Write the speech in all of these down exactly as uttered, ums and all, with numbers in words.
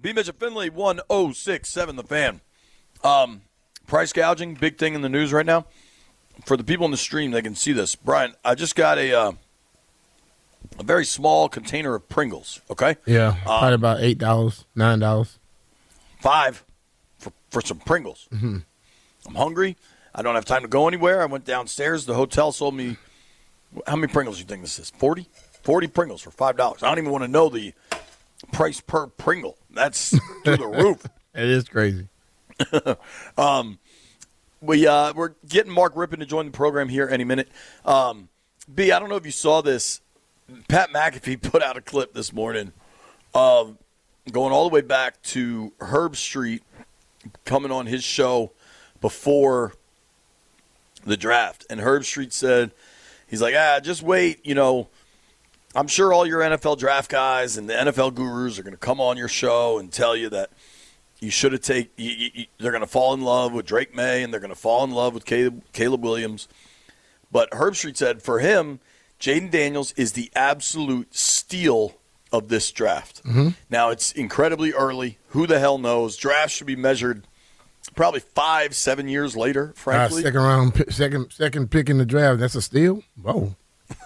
B. Mitchell Finley, one oh six point seven The Fan. Um, price gouging, big thing in the news right now. For the people in the stream, they can see this. Brian, I just got a uh, a very small container of Pringles, okay? Yeah, uh, probably about eight dollars, nine dollars. Five for, for some Pringles. Mm-hmm. I'm hungry. I don't have time to go anywhere. I went downstairs. The hotel sold me – how many Pringles do you think this is? forty? forty Pringles for five dollars. I don't even want to know the price per Pringle. That's through the roof. It is crazy. um, we, uh, we're getting Mark Rippon to join the program here any minute. Um, B, I don't know if you saw this. Pat McAfee put out a clip this morning of going all the way back to Herb Street coming on his show before the draft. And Herb Street said, he's like, ah, just wait. You know, I'm sure all your N F L draft guys and the N F L gurus are going to come on your show and tell you that you should have taken – they're going to fall in love with Drake May and they're going to fall in love with Caleb, Caleb Williams. But Herb Street said for him, Jayden Daniels is the absolute steal of this draft. Mm-hmm. Now, it's incredibly early. Who the hell knows? Drafts should be measured probably five, seven years later, frankly. Uh, second round, second second pick in the draft. That's a steal? Whoa.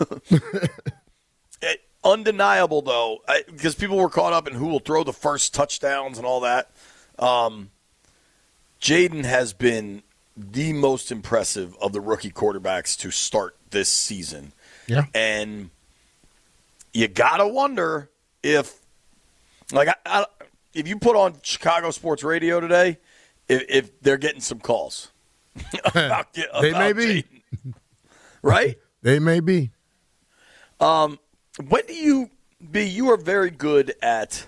It, undeniable, though, I, because people were caught up in who will throw the first touchdowns and all that. Um, Jayden has been the most impressive of the rookie quarterbacks to start this season. Yeah. And you got to wonder if, like, I, I, if you put on Chicago sports radio today, if, if they're getting some calls. about, about they may be. Jayden. Right? They may be. Um, when do you be? You are very good at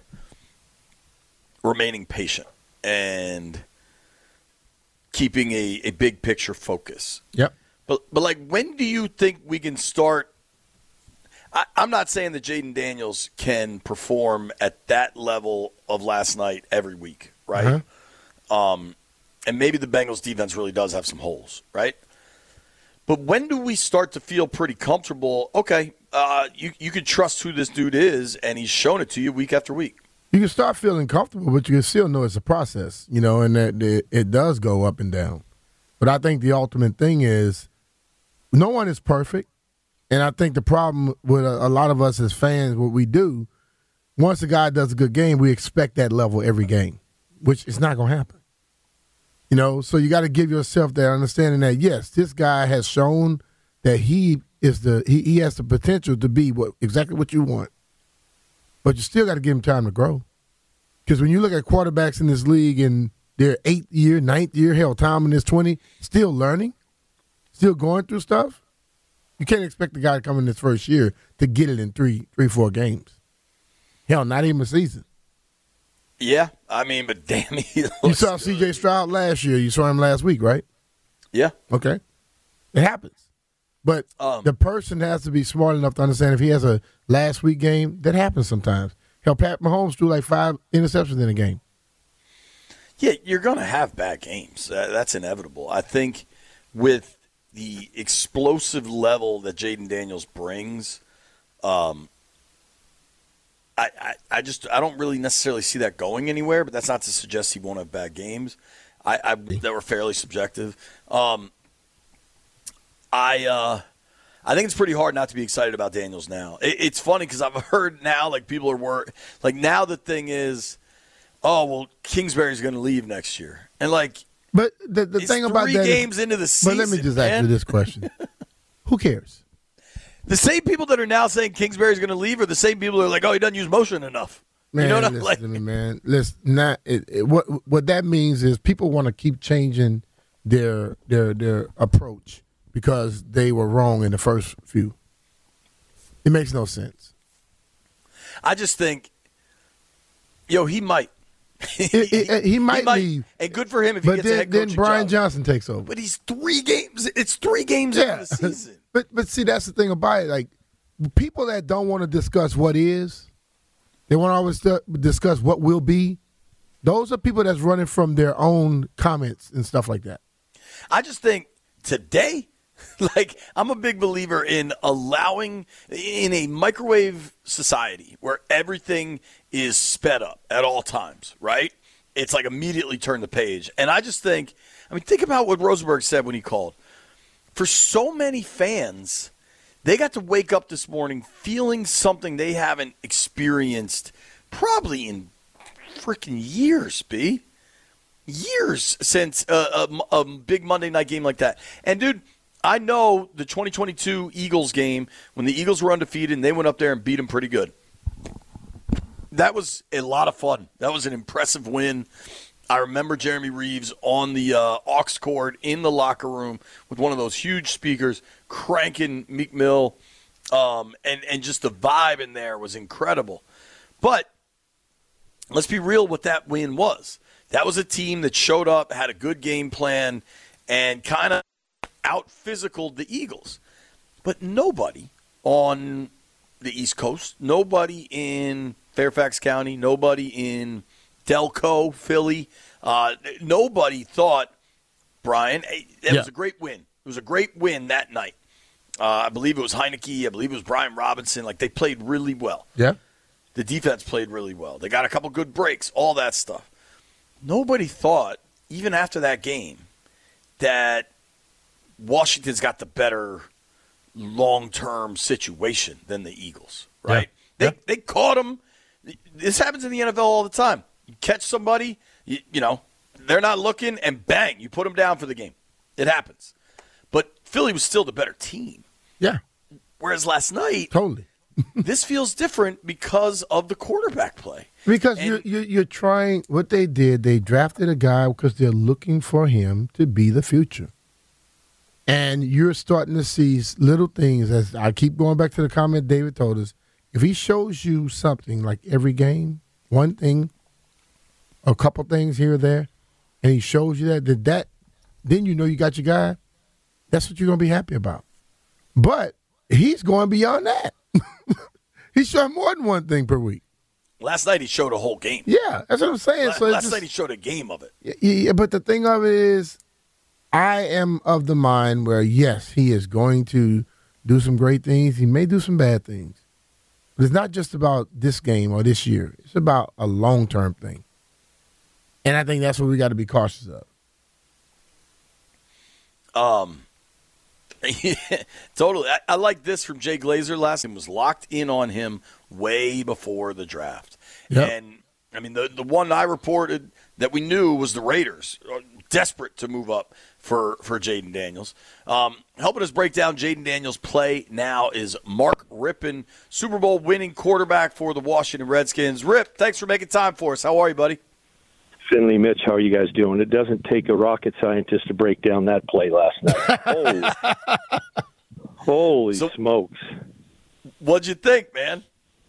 remaining patient and keeping a, a big picture focus. Yep. But but like, when do you think we can start? I, I'm not saying that Jayden Daniels can perform at that level of last night every week, right? Uh-huh. Um, and maybe the Bengals defense really does have some holes, right? But when do we start to feel pretty comfortable? Okay, uh, you you can trust who this dude is, and he's shown it to you week after week. You can start feeling comfortable, but you can still know it's a process, you know, and that it, it does go up and down. But I think the ultimate thing is no one is perfect, and I think the problem with a, a lot of us as fans, what we do, once a guy does a good game, we expect that level every game, which is not going to happen. You know, so you got to give yourself that understanding that, yes, this guy has shown that he is the he, he has the potential to be what exactly what you want. But you still got to give him time to grow. Because when you look at quarterbacks in this league and their eighth year, ninth year, hell, Tom in his twenty, still learning, still going through stuff, you can't expect the guy to come in his first year to get it in three, three, four games. Hell, not even a season. Yeah, I mean, but damn, he you saw C J Stroud last year. You saw him last week, right? Yeah. Okay. It happens. But um, the person has to be smart enough to understand if he has a last week game, that happens sometimes. Hell, Pat Mahomes threw like five interceptions in a game. Yeah, you're going to have bad games. Uh, that's inevitable. I think with the explosive level that Jayden Daniels brings, um, I, I, I just I don't really necessarily see that going anywhere, but that's not to suggest he won't have bad games. I, I that were fairly subjective. Um, I uh, I think it's pretty hard not to be excited about Daniels now. It, it's funny because I've heard now like people are worried. Like now the thing is, oh well, Kingsbury's going to leave next year, and like, but the the thing about three that games is, into the season. But let me just man. ask you this question: who cares? The same people that are now saying Kingsbury's going to leave are the same people that are like, oh, he doesn't use motion enough. Man, you know what I'm listen like? to me, man. Listen, not it, it, what what that means is people want to keep changing their their their approach because they were wrong in the first few. It makes no sense. I just think, yo, he might. it, it, it, he, might he might leave, and good for him if he but gets then, a head then coaching Brian job. Johnson takes over. But he's three games. It's three games yeah. into the season. but but see, that's the thing about it. Like people that don't want to discuss what is. They want to always discuss what will be. Those are people that's running from their own comments and stuff like that. I just think today, Like, I'm a big believer in allowing, in a microwave society where everything is sped up at all times, right? It's like immediately turn the page. And I just think, I mean, think about what Rosenberg said when he called. For so many fans, they got to wake up this morning feeling something they haven't experienced probably in freaking years, B. Years since a, a, a big Monday night game like that. And, dude, I know the twenty twenty-two Eagles game, when the Eagles were undefeated and they went up there and beat them pretty good. That was a lot of fun. That was an impressive win. I remember Jeremy Reeves on the uh, aux cord in the locker room with one of those huge speakers cranking Meek Mill, um, and, and just the vibe in there was incredible. But let's be real what that win was. That was a team that showed up, had a good game plan, and kind of out-physicaled the Eagles. But nobody on the East Coast, nobody in Fairfax County, nobody in Delco, Philly, uh, nobody thought, Brian, hey, it yeah. was a great win. It was a great win that night. Uh, I believe it was Heineke. I believe it was Brian Robinson. Like, they played really well. Yeah. The defense played really well. They got a couple good breaks, all that stuff. Nobody thought, even after that game, that Washington's got the better long-term situation than the Eagles, right? Yeah. They they caught them. This happens in the N F L all the time. You catch somebody, you, you know, they're not looking, and bang, you put them down for the game. It happens. But Philly was still the better team. Yeah. Whereas last night, Totally. this feels different because of the quarterback play. Because And- you're, you're, you're trying, what they did, they drafted a guy because they're looking for him to be the future. And you're starting to see little things, as I keep going back to the comment David told us. If he shows you something like every game, one thing, a couple things here or there, and he shows you that, that, that then you know you got your guy. That's what you're going to be happy about. But he's going beyond that. He's showing more than one thing per week. Last night he showed a whole game. Yeah, that's what I'm saying. Last, so it's last just, night he showed a game of it. yeah, yeah, but the thing of it is, I am of the mind where, yes, he is going to do some great things. He may do some bad things. But it's not just about this game or this year. It's about a long-term thing. And I think that's what we got to be cautious of. Um, totally. I, I like this from Jay Glazer last time. Was locked in on him way before the draft. Yep. And, I mean, the, the one I reported that we knew was the Raiders, desperate to move up for, for Jaden Daniels. Um, helping us break down Jaden Daniels' play now is Mark Rypien, Super Bowl winning quarterback for the Washington Redskins. Rip, thanks for making time for us. How are you, buddy? Finley, Mitch, how are you guys doing? It doesn't take a rocket scientist to break down that play last night. Holy, holy So- smokes. What'd you think, man?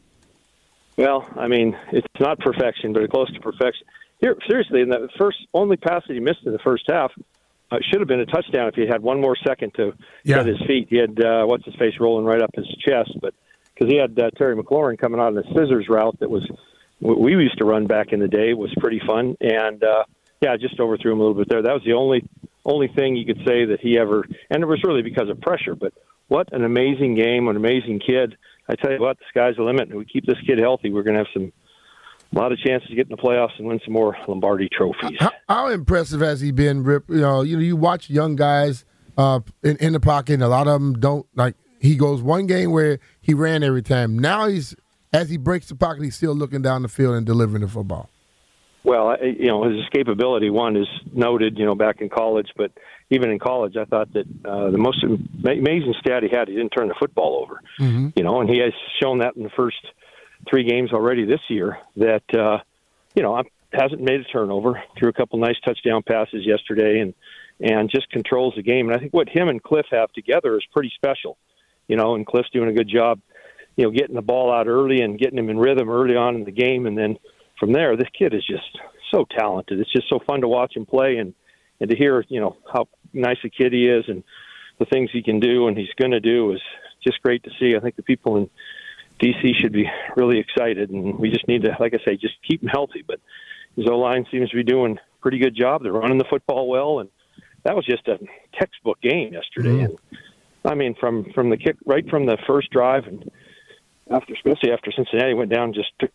Well, I mean, it's not perfection, but it's close to perfection. Here, seriously, in the first only pass that he missed in the first half, uh, should have been a touchdown if he had one more second to Yeah. get his feet. He had uh, what's his face rolling right up his chest, but because he had uh, Terry McLaurin coming out on the scissors route that was what we used to run back in the day, was pretty fun, and uh, yeah, just overthrew him a little bit there. That was the only only thing you could say that he ever, and it was really because of pressure. But what an amazing game, an amazing kid. I tell you what, the sky's the limit. If we keep this kid healthy, we're going to have some a lot of chances to get in the playoffs and win some more Lombardi trophies. How, how impressive has he been, Rip? You know, you know, you watch young guys uh, in, in the pocket, and a lot of them don't. Like, he goes one game where he ran every time. Now he's, as he breaks the pocket, he's still looking down the field and delivering the football. Well, I- you know, his escapability, one, is noted, you know, back in college. But even in college, I thought that uh, the most am- amazing stat he had, he didn't turn the football over. Mm-hmm. You know, and he has shown that in the first three games already this year that, uh, you know, hasn't made a turnover, threw a couple nice touchdown passes yesterday, and, and just controls the game. And I think what him and Cliff have together is pretty special. You know, and Cliff's doing a good job, you know, getting the ball out early and getting him in rhythm early on in the game. And then from there, this kid is just so talented. It's just so fun to watch him play and, and to hear, you know, how nice a kid he is and the things he can do and he's going to do is just great to see. I think the people in D C should be really excited, and we just need to, like I say, just keep him healthy. But his O-line seems to be doing a pretty good job. They're running the football well, and that was just a textbook game yesterday. Mm-hmm. And I mean, from, from the kick, right from the first drive, and after, especially after Cincinnati went down, just took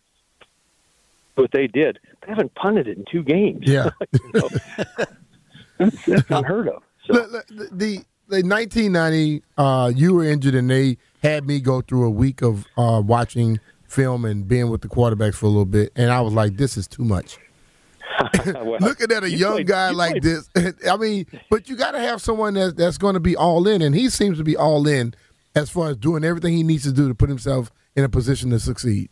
what they did. They haven't punted it in two games. Yeah. You know? that's, that's unheard of. So. The, the, the nineteen ninety, uh, you were injured, and they had me go through a week of uh, watching film and being with the quarterbacks for a little bit, and I was like, this is too much. Well, Looking at a young played, guy like played. this, I mean, but you got to have someone that's, that's going to be all in, and he seems to be all in as far as doing everything he needs to do to put himself in a position to succeed.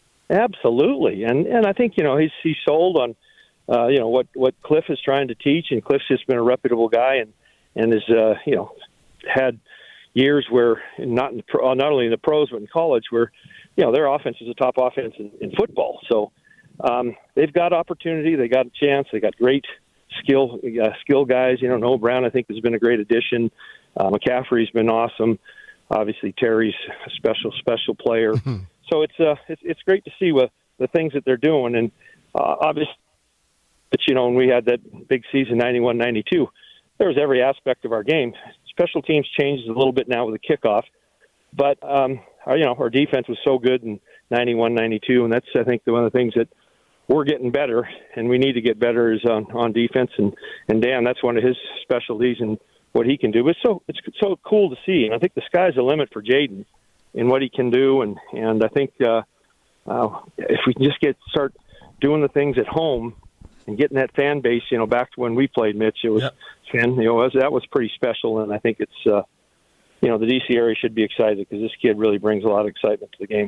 Absolutely, and and I think you know he's he's sold on uh, you know what what Cliff is trying to teach, and Cliff's just been a reputable guy, and and has uh, you know had years where not in the pro, not only in the pros but in college where you know their offense is a top offense in, in football. So um, they've got opportunity, they got a chance, they got great skill uh, skill guys. You know, Noah Brown I think has been a great addition. Uh, McCaffrey's been awesome. Obviously Terry's a special special player. So it's uh it's it's great to see what the things that they're doing, and uh, obviously, but you know when we had that big season ninety-one ninety-two, there was every aspect of our game. Special teams changes a little bit now with the kickoff, but um, our, you know our defense was so good in ninety-one ninety-two, and that's I think one of the things that we're getting better, and we need to get better is on, on defense. And, and Dan, that's one of his specialties and what he can do. But it's so it's so cool to see, and I think the sky's the limit for Jaden in what he can do, and and I think uh, uh, if we can just get start doing the things at home and getting that fan base, you know, back to when we played, Mitch, it was yep. fan, you know, it was, that was pretty special, and I think it's, uh, you know, the D C area should be excited because this kid really brings a lot of excitement to the game.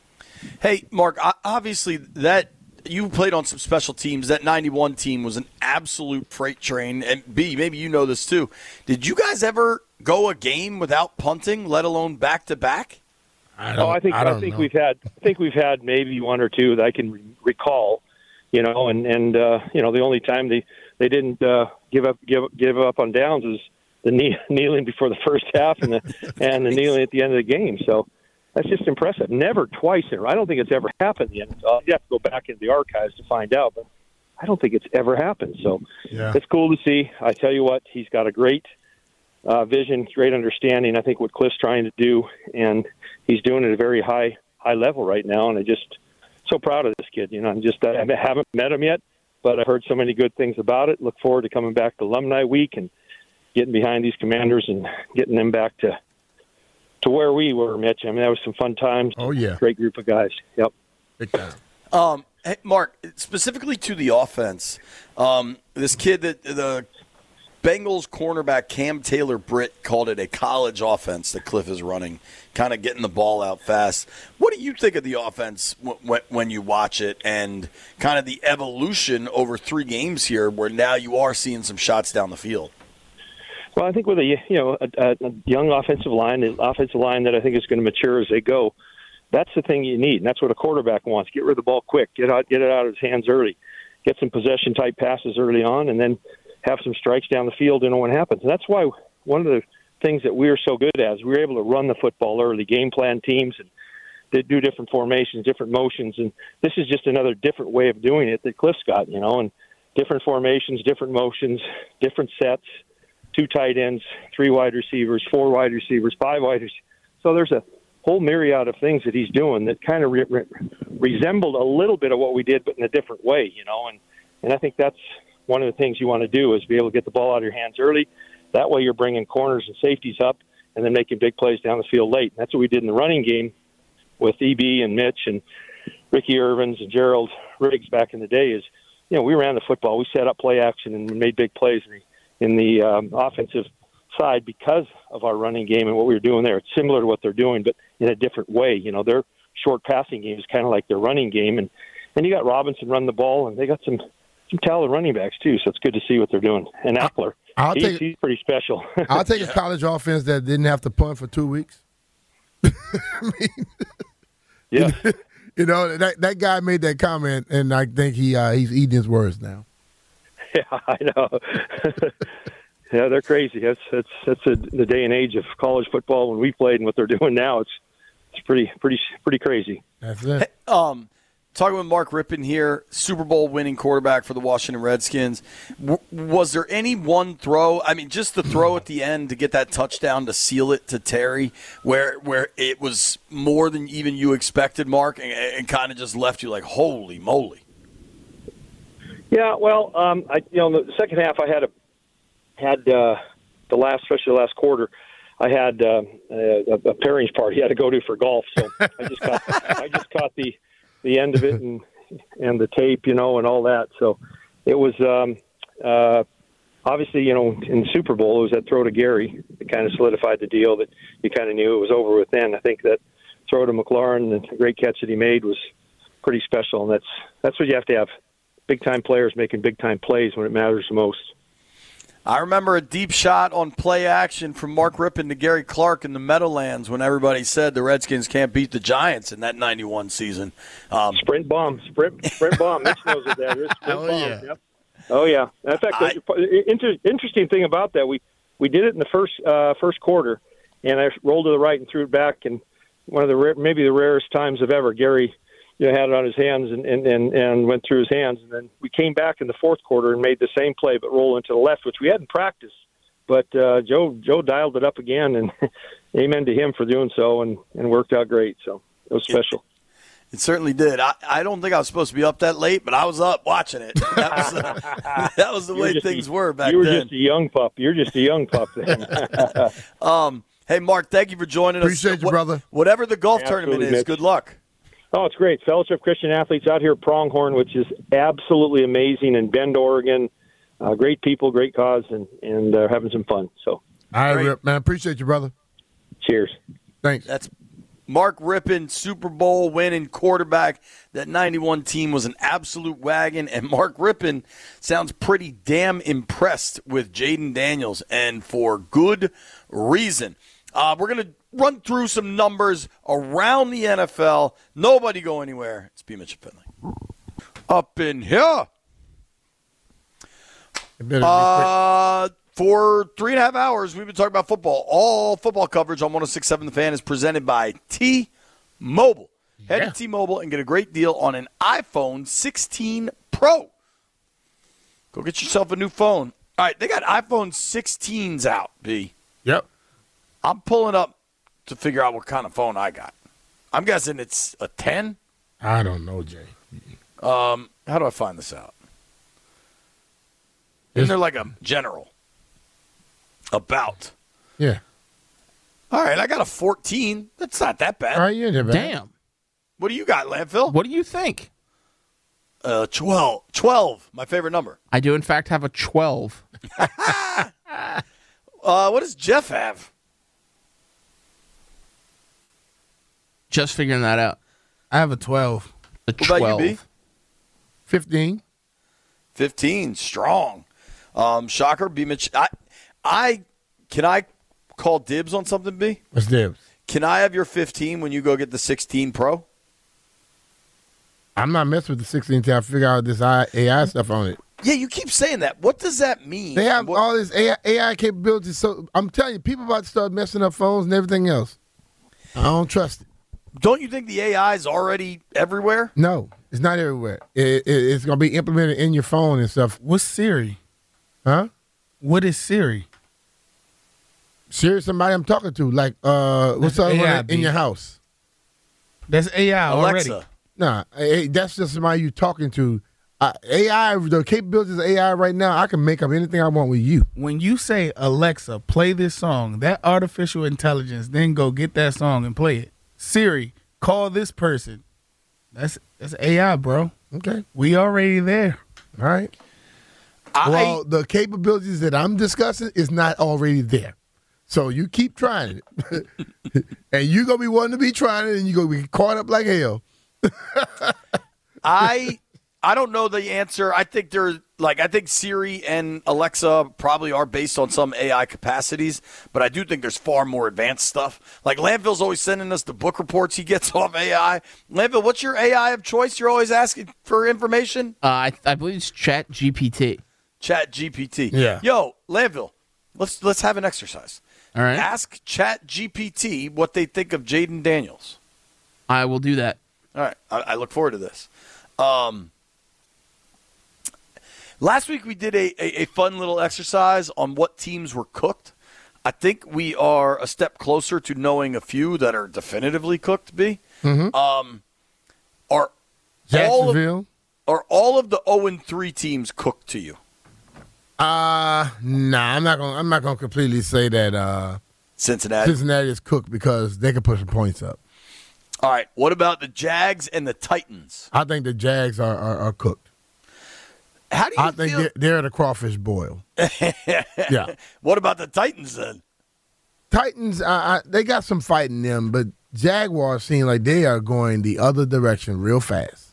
Hey, Mark, obviously that you played on some special teams. That ninety-one team was an absolute freight train, and B, maybe you know this too. Did you guys ever go a game without punting, let alone back to back? I oh, I think I, I, think know. we've had I think we've had maybe one or two that I can re- recall, you know, and and uh, you know the only time they they didn't uh, give up give give up on downs was the knee, kneeling before the first half and the and the kneeling at the end of the game. So that's just impressive. Never twice in a row. I don't think it's ever happened yet. So you have to go back into the archives to find out, but I don't think it's ever happened. So yeah. It's cool to see. I tell you what, he's got a great uh, vision, great understanding. I think what Cliff's trying to do, and he's doing it at a very high high level right now. And I just so proud of this kid. You know, I'm just I haven't met him yet, but I've heard so many good things about it. Look forward to coming back to Alumni Week and getting behind these Commanders and getting them back to to where we were, Mitch. I mean, that was some fun times. Oh yeah, great group of guys. Yep. Big time. Um, hey, Mark, specifically to the offense, um, this kid that the Bengals cornerback Cam Taylor-Britt called it a college offense that Cliff is running, kind of getting the ball out fast. What do you think of the offense w- when you watch it and kind of the evolution over three games here where now you are seeing some shots down the field? Well, I think with a you know a, a young offensive line, an offensive line that I think is going to mature as they go, that's the thing you need, and that's what a quarterback wants. Get rid of the ball quick, get out, get it out of his hands early, get some possession-type passes early on, and then have some strikes down the field, you know, when it happens. And that's why one of the things that we are so good at is we were able to run the football early, game plan teams, and they do different formations, different motions, and this is just another different way of doing it that Cliff's got, you know, and different formations, different motions, different sets, two tight ends, three wide receivers, four wide receivers, five wide receivers. So there's a whole myriad of things that he's doing that kind of re- re- resembled a little bit of what we did, but in a different way, you know, and, and I think that's one of the things you want to do is be able to get the ball out of your hands early. That way you're bringing corners and safeties up and then making big plays down the field late. And that's what we did in the running game with E B and Mitch and Ricky Irvins and Gerald Riggs back in the day is, you know, we ran the football. We set up play action and made big plays in the, in the um, offensive side because of our running game and what we were doing there. It's similar to what they're doing, but in a different way. You know, their short passing game is kind of like their running game. And, and you got Robinson run the ball, and they got some – some talented running backs, too, so it's good to see what they're doing. And Eckler, I'll he's, take, he's pretty special. I'll take a college offense that didn't have to punt for two weeks. I mean, yeah. You know, that that guy made that comment, and I think he uh, he's eating his words now. Yeah, I know. Yeah, they're crazy. That's that's that's a, the day and age of college football when we played and what they're doing now. It's it's pretty pretty pretty crazy. That's it. Um, talking with Mark Rippon here, Super Bowl winning quarterback for the Washington Redskins. W- was there any one throw? I mean, just the throw at the end to get that touchdown to seal it to Terry, where where it was more than even you expected, Mark, and, and kind of just left you like, holy moly. Yeah, well, um, I you know, in the second half, I had a had uh, the last, especially the last quarter. I had uh, a, a pairings party I had to go to for golf, so I just caught I just caught the, the end of it and and the tape, you know, and all that. So it was um, uh, obviously, you know, in the Super Bowl, it was that throw to Gary that kind of solidified the deal that you kind of knew it was over with. Then I think that throw to McLaurin, the great catch that he made, was pretty special, and that's that's what you have to have. Big time players making big time plays when it matters the most. I remember a deep shot on play action from Mark Rippon to Gary Clark in the Meadowlands when everybody said the Redskins can't beat the Giants in that ninety-one season. Um, sprint bomb, sprint sprint bomb. Mitch knows what that is. Sprint oh, bomb. yeah. Yep. Oh, yeah. In fact, I, the inter- interesting thing about that, we, we did it in the first uh, first quarter, and I rolled to the right and threw it back, and one of the rare, maybe the rarest times of ever, Gary you know, had it on his hands and, and, and, and went through his hands. And then we came back in the fourth quarter and made the same play but roll into the left, which we hadn't practiced. But uh, Joe Joe dialed it up again, and amen to him for doing so, and, and worked out great. So it was special. It, it certainly did. I, I don't think I was supposed to be up that late, but I was up watching it. That was, uh, that was the way things a, were back then. You were then. just a young pup. You're just a young pup then. um, hey, Mark, thank you for joining Appreciate us. you, what, brother. Whatever the golf Absolutely, tournament is, Mitch. good luck. Oh, it's great. Fellowship Christian Athletes out here at Pronghorn, which is absolutely amazing in Bend, Oregon. Uh, great people, great cause, and, and uh, having some fun. So, all right, Rip, man. Appreciate you, brother. Cheers. Thanks. That's Mark Rippon, Super Bowl winning quarterback. That ninety-one team was an absolute wagon, and Mark Rippon sounds pretty damn impressed with Jayden Daniels, and for good reason. Uh, we're going to run through some numbers around the N F L. Nobody go anywhere. It's B. Mitch and Finley. Up in here. Uh, for three and a half hours, we've been talking about football. All football coverage on one oh six point seven The Fan is presented by T-Mobile. Head Yeah. to T-Mobile and get a great deal on an iPhone sixteen Pro. Go get yourself a new phone. All right, they got iPhone sixteens out, B. Yep. I'm pulling up to figure out what kind of phone I got. I'm guessing it's a ten. I don't know, Jay. Um, how do I find this out? Isn't there like a general? About. Yeah. All right, I got a fourteen. That's not that bad. All right, yeah, bad. Damn. What do you got, Landfill? What do you think? Uh, twelve. twelve, my favorite number. I do, in fact, have a twelve. Uh, what does Jeff have? Just figuring that out. I have a twelve. A What about twelve. you, B? fifteen. fifteen, strong. Um, shocker, B. Mitch. I, I, can I call dibs on something, B? What's dibs? Can I have your fifteen when you go get the sixteen Pro? I'm not messing with the sixteen until I figure out this A I stuff on it. Yeah, you keep saying that. What does that mean? They have What- all this A I, A I capabilities. So I'm telling you, people about to start messing up phones and everything else. I don't trust it. Don't you think the A I is already everywhere? No, it's not everywhere. It, it, it's going to be implemented in your phone and stuff. What's Siri? Huh? What is Siri? Siri, somebody I'm talking to. Like, uh, what's That's up A I, in B. your house? That's A I Alexa. already. Nah, eh, that's just somebody you talking to. Uh, A I, the capabilities of A I right now, I can make up anything I want with you. When you say, Alexa, play this song, that artificial intelligence then go get that song and play it. Siri, call this person. That's that's A I, bro. Okay. We already there. All right. I, Well, the capabilities that I'm discussing is not already there. So you keep trying it. And you're going to be wanting to be trying it, and you're going to be caught up like hell. I I don't know the answer. I think they're like I think Siri and Alexa probably are based on some A I capacities, but I do think there's far more advanced stuff. Like Landfill's always sending us the book reports he gets off A I. Landfill, what's your A I of choice? You're always asking for information? Uh, I, I believe it's Chat G P T. Chat G P T. Yeah. Yo, Landfill, let's let's have an exercise. All right. Ask Chat G P T what they think of Jayden Daniels. I will do that. All right. I, I look forward to this. Um, last week we did a, a, a fun little exercise on what teams were cooked. I think we are a step closer to knowing a few that are definitively cooked, B. Mm-hmm. Um, are Jacksonville. All of, are all of the oh and three teams cooked to you? Uh nah, I'm not gonna I'm not gonna completely say that uh Cincinnati. Cincinnati is cooked because they can put some points up. All right. What about the Jags and the Titans? I think the Jags are, are, are cooked. How do you I think feel? they're, they're the crawfish boil. Yeah. What about the Titans then? Titans, uh, I, they got some fight in them, but Jaguars seem like they are going the other direction real fast.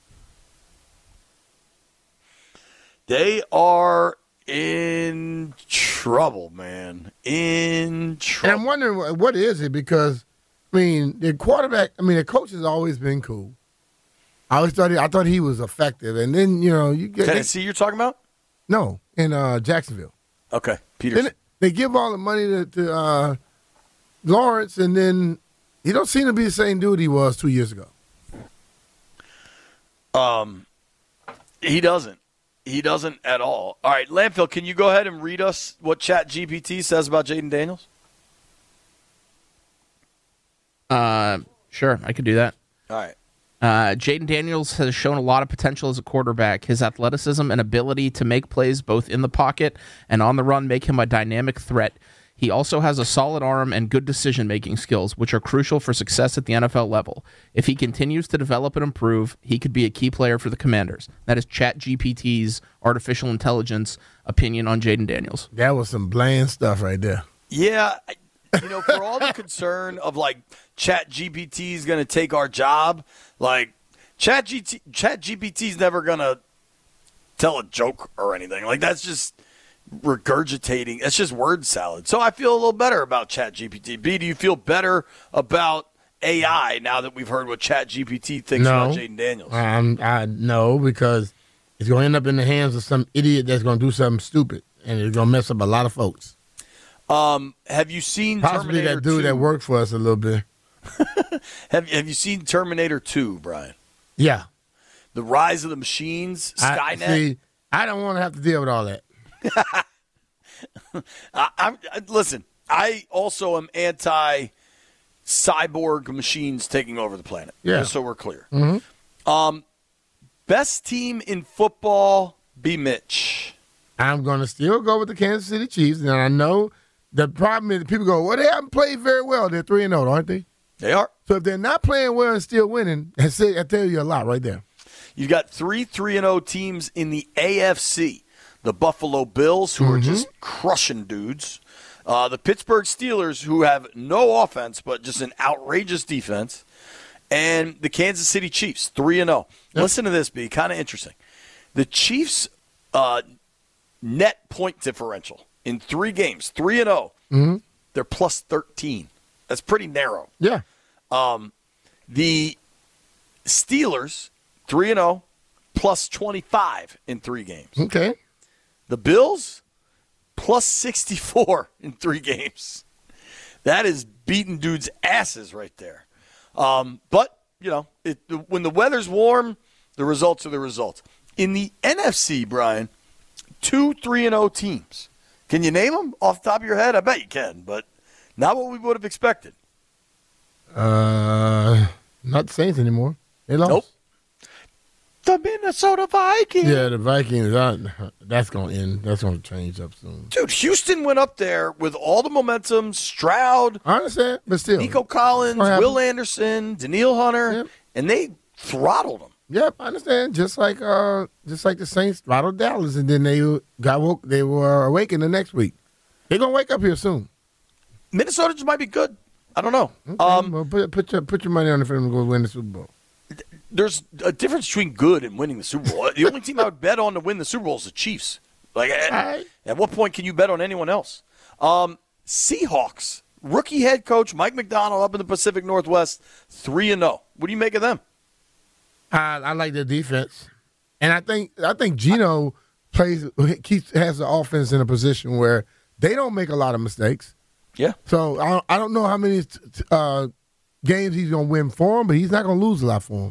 They are in trouble, man. In trouble. And I'm wondering what- what is it because, I mean, the quarterback, I mean, the coach has always been cool. I always thought he, I thought he was effective, and then you know you get Tennessee, you're talking about? no in uh, Jacksonville. Okay, Peterson. Then they give all the money to, to uh, Lawrence, and then he don't seem to be the same dude he was two years ago. Um, he doesn't. He doesn't at all. All right, Landfill, can you go ahead and read us what Chat G P T says about Jaden Daniels? Uh, sure, I could do that. All right. Uh, Jaden Daniels has shown a lot of potential as a quarterback. His athleticism and ability to make plays both in the pocket and on the run make him a dynamic threat. He also has a solid arm and good decision-making skills, which are crucial for success at the N F L level. If he continues to develop and improve, he could be a key player for the Commanders. That is ChatGPT's artificial intelligence opinion on Jaden Daniels. That was some bland stuff right there. Yeah, I- you know, for all the concern of like Chat G P T is going to take our job, like Chat G T, Chat G P T is never going to tell a joke or anything. Like that's just regurgitating. That's just word salad. So I feel a little better about Chat G P T. B, do you feel better about A I now that we've heard what Chat G P T thinks No. about Jaden Daniels? Um, I no because it's going to end up in the hands of some idiot that's going to do something stupid, and it's going to mess up a lot of folks. Um, have you seen Possibly Terminator that dude two? that worked for us a little bit. Have, have you seen Terminator two, Brian? Yeah, The Rise of the Machines, I, Skynet? see, I don't want to have to deal with all that. I, I'm, I, listen, I also am anti cyborg machines taking over the planet. Yeah. Just so we're clear. Mhm. Um, best team in football, B. Mitch. I'm going to still go with the Kansas City Chiefs, and I know the problem is people go, well, they haven't played very well. They're three and zero, aren't they? They are. So if they're not playing well and still winning, I say I tell you a lot right there. You've got three three and zero teams in the A F C. The Buffalo Bills, who are just crushing dudes. Uh, the Pittsburgh Steelers, who have no offense but just an outrageous defense. And the Kansas City Chiefs, three and zero. Listen to this, B. Kind of interesting. The Chiefs' uh, net point differential in three games, three and zero. Mm-hmm. They're plus thirteen. That's pretty narrow. Yeah. The Steelers, three and zero, plus twenty-five in three games. Okay. The Bills, plus sixty-four in three games. That is beating dudes' asses right there. Um, but, you know, it, when the weather's warm, the results are the results. In the N F C, Brian, two three and oh teams. Can you name them off the top of your head? I bet you can, but not what we would have expected. Uh, not the Saints anymore. They lost. Nope. The Minnesota Vikings. Yeah, the Vikings. Uh, that's going to end. That's going to change up soon. Dude, Houston went up there with all the momentum. Stroud, I understand, but still. Nico Collins, What happened? Will Anderson, Daniil Hunter, Yep. and they throttled them. Yep, I understand. Just like uh, just like the Saints throttled Dallas, and then they got woke. They were awakened the next week. They're gonna wake up here soon. Minnesota just might be good. I don't know. Okay, Um, well, put put your put your money on the film to go win the Super Bowl. there's a difference between good and winning the Super Bowl. The only team I would bet on to win the Super Bowl is the Chiefs. Like, at, right. at what point can you bet on anyone else? Um, Seahawks, rookie head coach Mike McDonald up in the Pacific Northwest, three and zero. What do you make of them? I, I like their defense, and I think I think Geno plays keeps has the offense in a position where they don't make a lot of mistakes. Yeah. So I don't, I don't know how many uh, games he's gonna win for him, but he's not gonna lose a lot for him.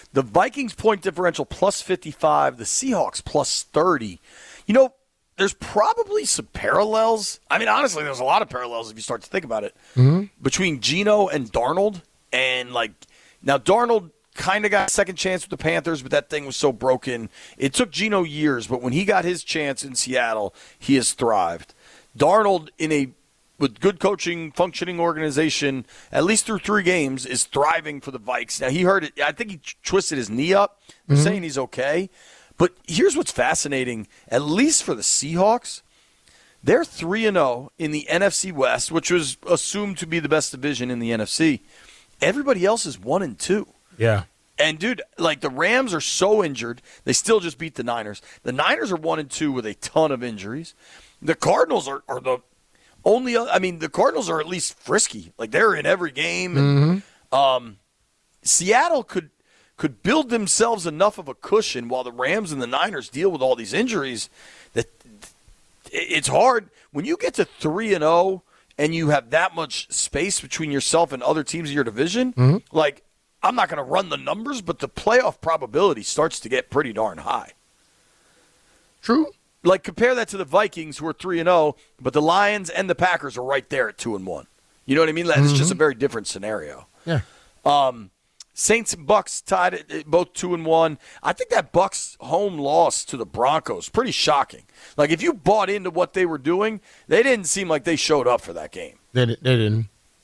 The Vikings point differential plus fifty-five, the Seahawks plus thirty. You know, there's probably some parallels. I mean, honestly, there's a lot of parallels if you start to think about it. Mm-hmm. Between Geno and Darnold. And, like, now Darnold kind of got a second chance with the Panthers, but that thing was so broken. It took Geno years, but when he got his chance in Seattle, he has thrived. Darnold, in a with good coaching, functioning organization, at least through three games, is thriving for the Vikes. Now, he hurt it. I think he twisted his knee up. They're Mm-hmm. saying he's okay. But here's what's fascinating, at least for the Seahawks, they're three and oh in the N F C West, which was assumed to be the best division in the N F C. Everybody else is one and two. Yeah. And, dude, like the Rams are so injured. They still just beat the Niners. The Niners are one and two with a ton of injuries. The Cardinals are, are the only – I mean, the Cardinals are at least frisky. Like, they're in every game. And, um, Seattle could could build themselves enough of a cushion while the Rams and the Niners deal with all these injuries that it's hard. When you get to three and oh and you have that much space between yourself and other teams in your division, Mm-hmm. like, I'm not going to run the numbers, but the playoff probability starts to get pretty darn high. True. Like, compare that to the Vikings, who are three and oh, but the Lions and the Packers are right there at two and one. You know what I mean? That's just a very different scenario. Yeah. Um, Saints and Bucks tied at at both two and one. I think that Bucks home loss to the Broncos pretty shocking. Like, if you bought into what they were doing, they didn't seem like they showed up for that game. They, di- they didn't.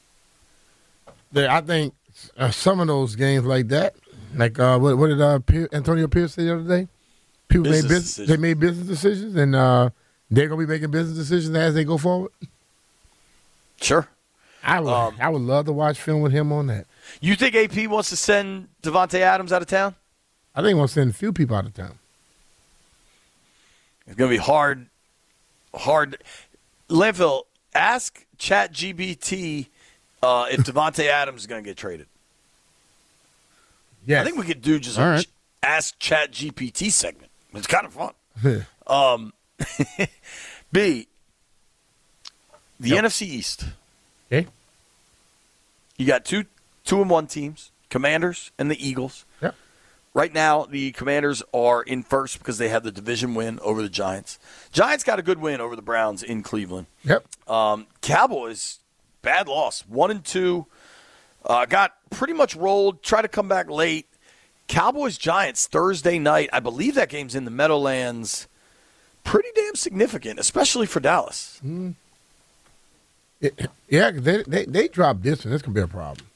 They, I think uh, some of those games like that, like uh, what, what did uh, Pier- Antonio Pierce say the other day? People Business made business. decisions. They made business decisions, and uh, they're gonna be making business decisions as they go forward. Sure. I would, Um, I would love to watch film with him on that. You think A P wants to send Devontae Adams out of town? I think we'll send a few people out of town. It's going to be hard. Hard. Landfill, ask ChatGPT uh, if Devontae Adams is going to get traded. Yes. I think we could do just All a right. ch- Ask ChatGPT segment. It's kind of fun. Um, B, the Yep. N F C East. Okay. You got two two and one teams, Commanders and the Eagles. Yep. Right now, the Commanders are in first because they have the division win over the Giants. Giants got a good win over the Browns in Cleveland. Yep. Um, Cowboys, bad loss, one and two. Uh, got pretty much rolled. Tried to come back late. Cowboys Giants Thursday night. I believe that game's in the Meadowlands. Pretty damn significant, especially for Dallas. It- yeah, 'cause they, they they drop this, and this can be a problem.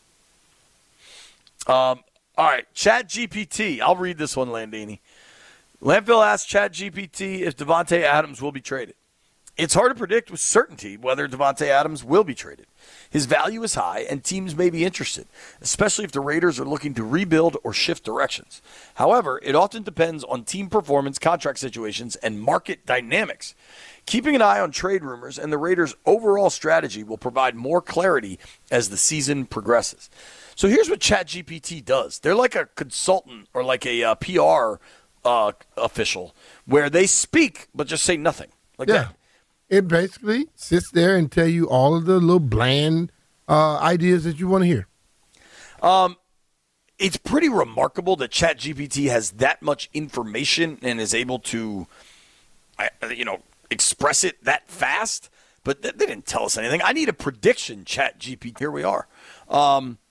Um, all right, ChatGPT. I'll read this one, Landini. Landfill asked ChatGPT if Devontae Adams will be traded. It's hard to predict with certainty whether Devontae Adams will be traded. His value is high, and teams may be interested, especially if the Raiders are looking to rebuild or shift directions. However, it often depends on team performance, contract situations, and market dynamics. Keeping an eye on trade rumors and the Raiders' overall strategy will provide more clarity as the season progresses. So here's what ChatGPT does. They're like a consultant or like a uh, P R uh, official where they speak but just say nothing. Like Yeah. that. It basically sits there and tell you all of the little bland uh, ideas that you want to hear. It's pretty remarkable that ChatGPT has that much information and is able to, I- you know, express it that fast. But th- they didn't tell us anything. I need a prediction, ChatGPT. Here we are. Um,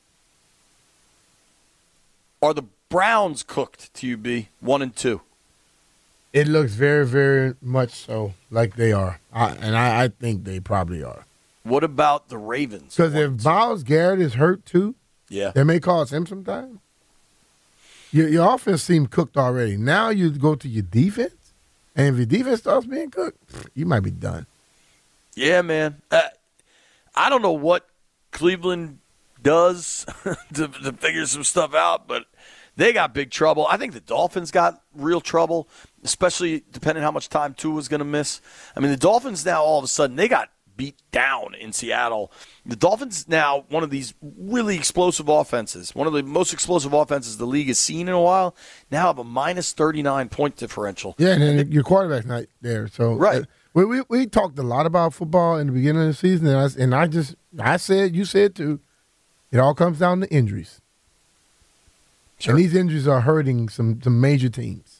are the Browns cooked to you, B? One and two. It looks very, very much so like they are, I, and I, I think they probably are. What about the Ravens? Because One if and two. Miles Garrett is hurt too, yeah, that may cause him some time. Your, your offense seemed cooked already. Now you go to your defense, and if your defense starts being cooked, you might be done. yeah, man. Uh, I don't know what Cleveland does to, to figure some stuff out, but they got big trouble. I think the Dolphins got real trouble, especially depending how much time Tua was going to miss. I mean, the Dolphins now all of a sudden they got beat down in Seattle. The Dolphins now one of these really explosive offenses, one of the most explosive offenses the league has seen in a while. Now have a minus thirty-nine point differential. Yeah, and then your quarterback's not there. So Right. uh, we, we we talked a lot about football in the beginning of the season, and I, and I just I said you said too. It all comes down to injuries. And these injuries are hurting some, some major teams.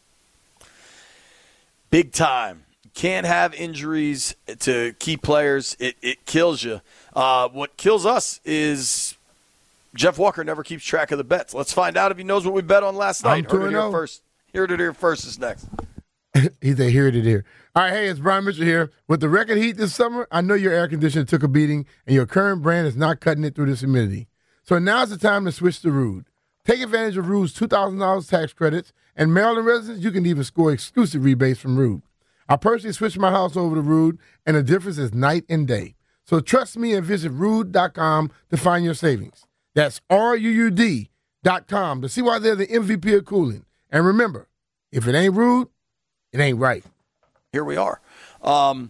Big time. Can't have injuries to key players. It, it kills you. Uh, what kills us is Jeff Walker never keeps track of the bets. Let's find out if he knows what we bet on last night. Heard it here first. Heard it here first is next. He's a hear it here. All right, hey, it's Brian Mitchell here. With the record heat this summer, I know your air conditioner took a beating and your current brand is not cutting it through this humidity. So now's the time to switch to Ruud. Take advantage of Ruud's two thousand dollars tax credits, and Maryland residents, you can even score exclusive rebates from Ruud. I personally switched my house over to Ruud, and the difference is night and day. So trust me and visit Ruud dot com to find your savings. That's R U U D dot com to see why they're the M V P of cooling. And remember, if it ain't Ruud, it ain't right. Here we are. Um,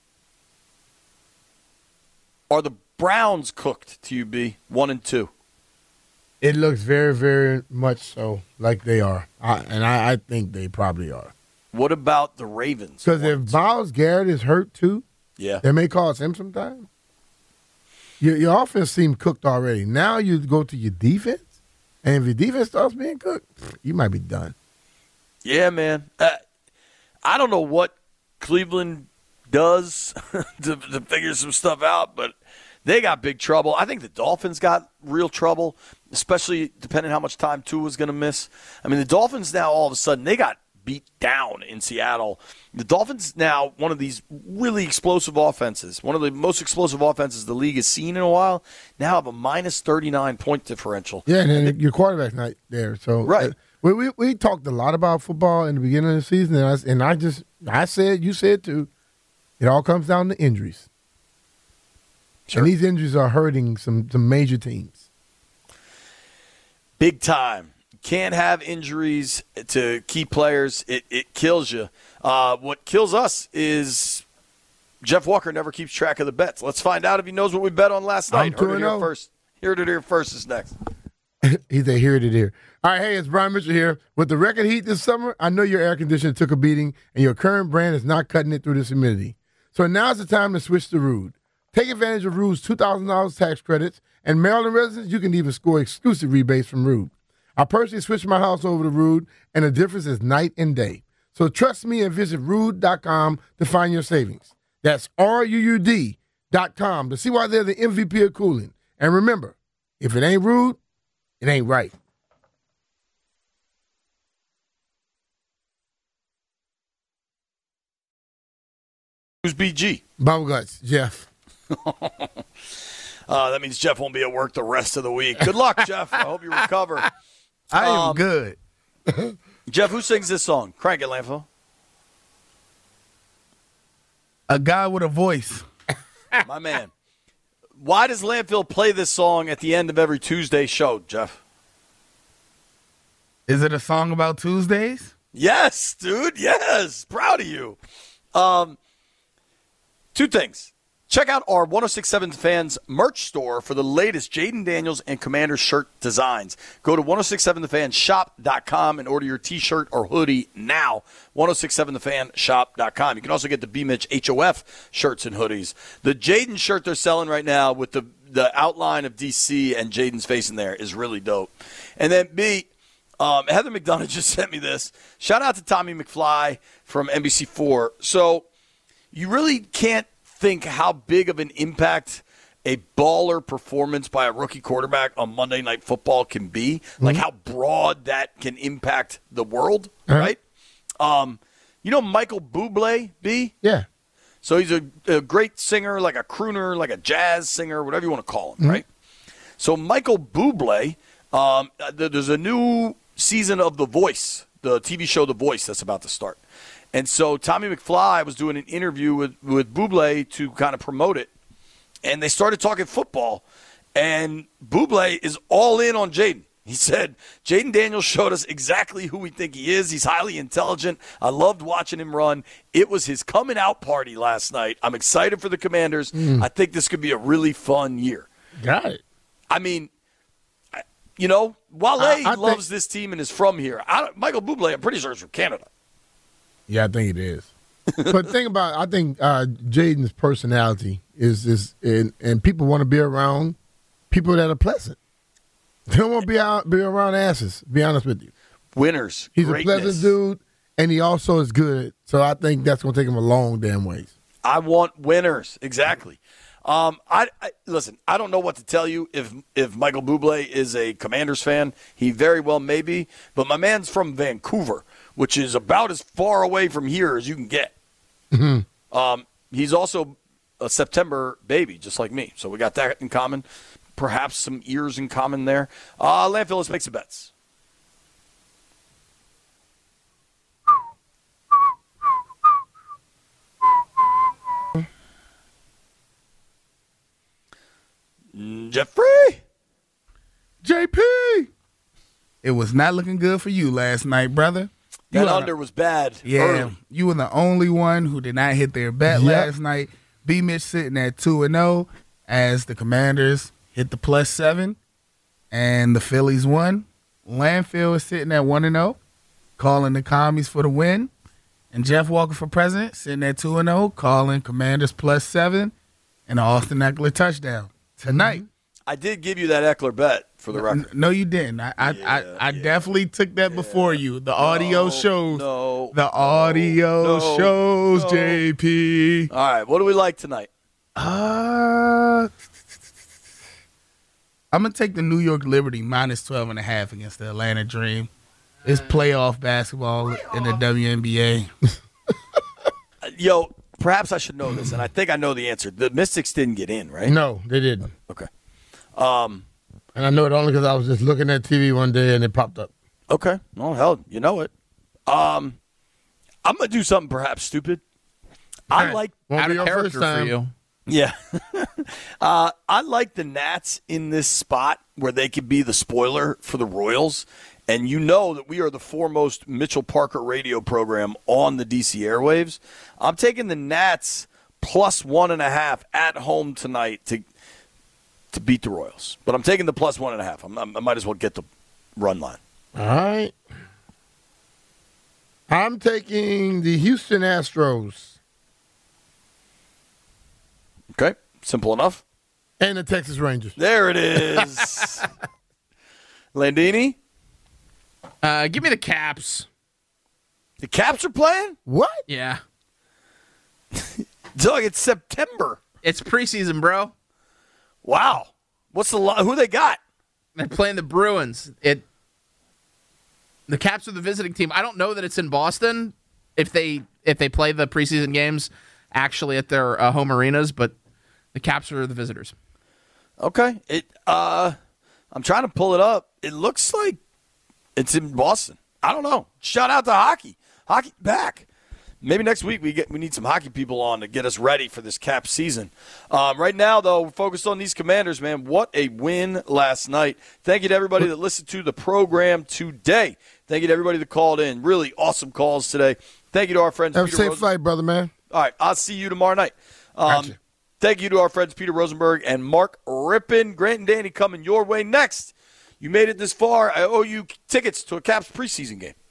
are the Browns cooked to you, B? One and two. It looks very, very much so like they are. I, and I, I think they probably are. What about the Ravens? Because if Myles Garrett is hurt too, yeah, that may cause him some time. Your, your offense seemed cooked already. Now you go to your defense, and if your defense starts being cooked, you might be done. Yeah, man. Uh, I don't know what Cleveland does to, to figure some stuff out, but they got big trouble. I think the Dolphins got real trouble, especially depending how much time Tua was going to miss. I mean, the Dolphins now all of a sudden, they got beat down in Seattle. The Dolphins now, one of these really explosive offenses, one of the most explosive offenses the league has seen in a while, now have a minus thirty-nine point differential. Yeah, and then your quarterback's not there. So right. Uh, we, we we talked a lot about football in the beginning of the season, and I, and I just, I said, you said too, it all comes down to injuries. Sure. And these injuries are hurting some, some major teams. Big time. Can't have injuries to key players. It, it kills you. Uh, what kills us is Jeff Walker never keeps track of the bets. Let's find out if he knows what we bet on last night. Heard it here first. Heard it here first is next. He's a hear it here. All right, hey, it's Brian Mitchell here. With the record heat this summer, I know your air conditioner took a beating and your current brand is not cutting it through this humidity. So now's the time to switch to Ruud. Take advantage of Ruud's two thousand dollars tax credits, and Maryland residents, you can even score exclusive rebates from Ruud. I personally switched my house over to Ruud, and the difference is night and day. So trust me and visit Ruud dot com to find your savings. That's R U U D dot com to see why they're the M V P of cooling. And remember, if it ain't Ruud, it ain't right. Who's B G? Bubble Guts, Jeff. uh, that means Jeff won't be at work the rest of the week. Good luck, Jeff. I hope you recover. I am um, good. Jeff, who sings this song? Crank it, Landfill. A guy with a voice. My man. Why does Landfill play this song at the end of every Tuesday show, Jeff? Is it a song about Tuesdays? Yes, dude. Yes. Proud of you. Um, two things. Check out our one oh six point seven Fans merch store for the latest Jaden Daniels and Commander shirt designs. Go to ten sixty-seven the fan shop dot com and order your t-shirt or hoodie now. ten sixty-seven the fan shop dot com. You can also get the B-Mitch H O F shirts and hoodies. The Jaden shirt they're selling right now with the, the outline of D C and Jaden's face in there is really dope. And then B, um, Heather McDonough just sent me this. Shout out to Tommy McFly from N B C four. So you really can't think how big of an impact a baller performance by a rookie quarterback on Monday Night Football can be, mm-hmm. like how broad that can impact the world, uh-huh. right? Um, you know Michael Bublé, B? Yeah. So he's a, a great singer, like a crooner, like a jazz singer, whatever you want to call him, mm-hmm. right? So Michael Bublé, um, there's a new season of The Voice, the T V show The Voice that's about to start. And so Tommy McFly was doing an interview with, with Bublé to kind of promote it. And they started talking football. And Bublé is all in on Jaden. He said, Jaden Daniels showed us exactly who we think he is. He's highly intelligent. I loved watching him run. It was his coming out party last night. I'm excited for the Commanders. Mm. I think this could be a really fun year. Got it. I mean, you know, Wale I, I loves think, this team and is from here. I, Michael Bublé, I'm pretty sure, is from Canada. Yeah, I think it is. But think about, I think uh, Jaden's personality is is, and, and people want to be around people that are pleasant. They don't want to be out, be around asses. Be honest with you. Winners. He's greatness. a pleasant dude, and he also is good. So I think that's going to take him a long damn ways. I want winners. Exactly. Um, I, I listen. I don't know what to tell you. If if Michael Bublé is a Commanders fan, he very well may be. But my man's from Vancouver, which is about as far away from here as you can get. Mm-hmm. Um, he's also a September baby, just like me. So we got that in common. Perhaps some ears in common there. Uh, Landfill, let's make some bets. Jeffrey? J P! It was not looking good for you last night, brother. You That are- under was bad. Yeah, early. you were the only one who did not hit their bet Yep. last night. B. Mitch sitting at two and zero as the Commanders hit the plus seven, and the Phillies won. Landfill is sitting at one and zero, calling the Commies for the win, and Jeff Walker for president sitting at two and zero, calling Commanders plus seven, and an Austin Eckler touchdown tonight. I did give you that Eckler bet for the record. N- No, you didn't. I I, Yeah, I, I yeah, definitely took that before you. The audio No, shows. No. The audio no, shows, no. J P. All right. What do we like tonight? Uh, I'm going to take the New York Liberty minus twelve and a half against the Atlanta Dream. It's playoff basketball in the W N B A. Uh, Yo, perhaps I should know this, and I think I know the answer. The Mystics didn't get in, right? No, they didn't. Okay. Um. And I know it only because I was just looking at T V one day and it popped up. Okay. Well, hell, you know it. Um. I'm gonna do something perhaps stupid. I Right. like. Won't Out be of your character first for time. you. Yeah. uh, I like the Nats in this spot where they could be the spoiler for the Royals. And you know that we are the foremost Mitchell Parker radio program on the D C airwaves. I'm taking the Nats plus one and a half at home tonight to to beat the Royals. But I'm taking the plus one and a half. I'm, I'm, I might as well get the run line. All right. I'm taking the Houston Astros Okay? Simple enough. and the Texas Rangers. There it is. Landini, Uh, give me the Caps. the Caps are playing? What? Yeah. Doug, it's September. It's preseason, bro. Wow. What's the li- who they got? They're playing the Bruins. It. The Caps are the visiting team. I don't know that it's in Boston if they if they play the preseason games actually at their uh, home arenas, but the Caps are the visitors. Okay. It uh I'm trying to pull it up. It looks like it's in Boston. I don't know. Shout out to hockey. Hockey back. Maybe next week we get we need some hockey people on to get us ready for this Cap season. Um, right now, though, we're focused on these Commanders, man. What a win last night. Thank you to everybody that listened to the program today. Thank you to everybody that called in. Really awesome calls today. Thank you to our friends. Have a Peter safe Rosen- flight, brother, man. All right, I'll see you tomorrow night. Um, Gotcha. Thank you to our friends Peter Rosenberg and Mark Rippin. Grant and Danny coming your way next. You made it this far. I owe you tickets to a Caps preseason game.